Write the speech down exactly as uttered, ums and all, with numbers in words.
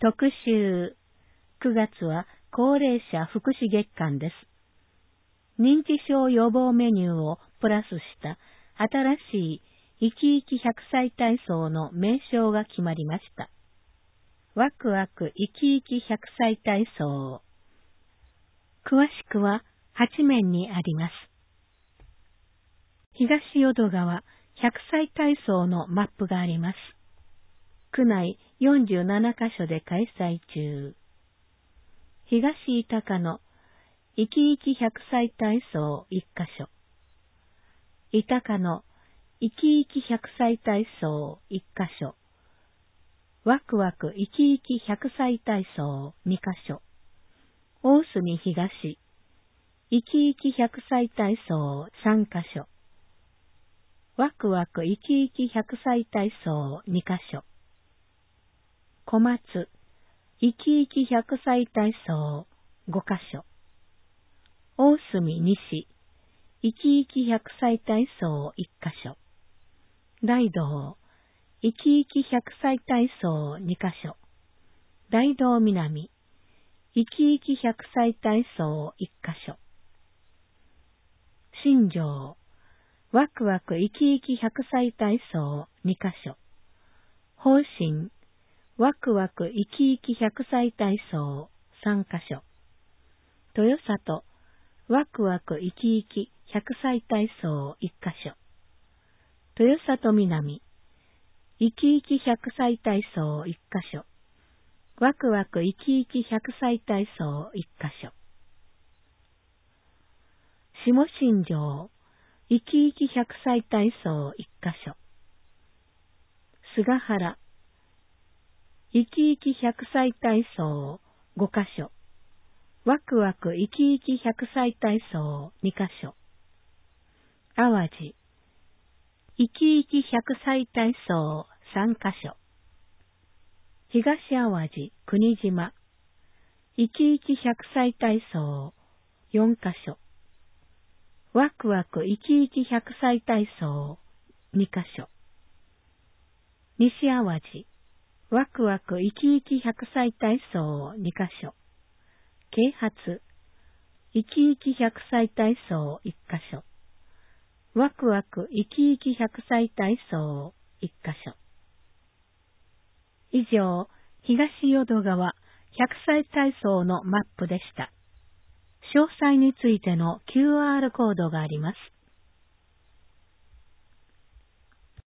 特集。くがつは高齢者福祉月間です。認知症予防メニューをプラスした新しい生き生きひゃくさい体操の名称が決まりました。ワクワク生き生きひゃくさい体操。詳しくははちめんにあります。東淀川ひゃくさい体操のマップがあります。区内よんじゅうななかしょで開催中。東板鹿の生き生きひゃくさい体操いっかしょ。板鹿の生き生きひゃくさい体操いっかしょ。ワクワク生き生きひゃくさい体操にかしょ。大隅東生き生きひゃくさい体操さんかしょ。ワクワク生き生きひゃくさい体操にかしょ。小松生き生きひゃくさい体操ごかしょ。大隅西生き生きひゃくさい体操いっかしょ。大道生き生きひゃくさい体操にかしょ。大道南生き生きひゃくさい体操いっかしょ。新庄ワクワク生き生きひゃくさい体操にかしょ。方針ワクワク生き生きひゃくさい体操さんかしょ。豊里ワクワク生き生きひゃくさい体操いっかしょ。豊里南生き生きひゃくさい体操いっかしょ。ワクワク生き生きひゃくさい体操いっかしょ。下新庄生き生きひゃくさい体操いっかしょ。菅原生き生きひゃくさい体操ごかしょ。ワクワク生き生きひゃくさい体操にかしょ。淡路生き生きひゃくさい体操さんかしょ。東淡路国島生き生きひゃくさい体操よんかしょ。ワクワク生き生きひゃくさい体操にかしょ。西淡路ワクワク生き生きひゃくさい体操にかしょ。啓発生き生きひゃくさい体操いっかしょ。ワクワク生き生きひゃくさい体操いっかしょ。以上、東淀川ひゃくさい体操のマップでした。詳細についての キューアール コードがあります。